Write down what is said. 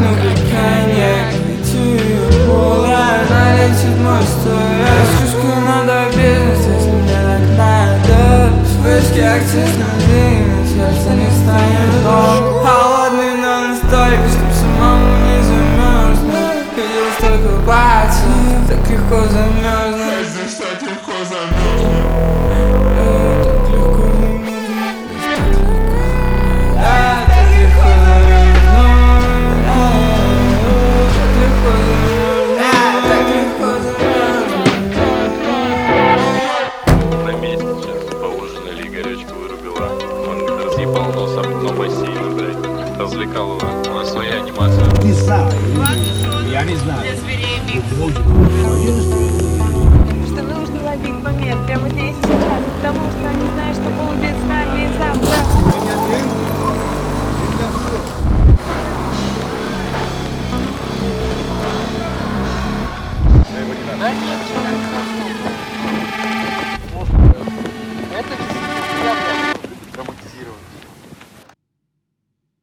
дыхание кричу, пуля налетит мой стояк. Слишком надо бизнес, если мне так надо. Вспышки акциз на время, сердце не станет дом. Холодный, но настолько, чтоб самому не замерзнуть. Видел столько пацанов, так легко замерзнуть. Здесь так легко замерзнуть. Так легко На месте сейчас поужинали, горячку вырубила. Он разъебал носом на бассейн, блядь. Развлекал его. У нас своя анимация. Ты сам, я не знаю. Что нужно ловить момент прямо здесь и сейчас, потому что они знают, что будет с нами и завтра. Да?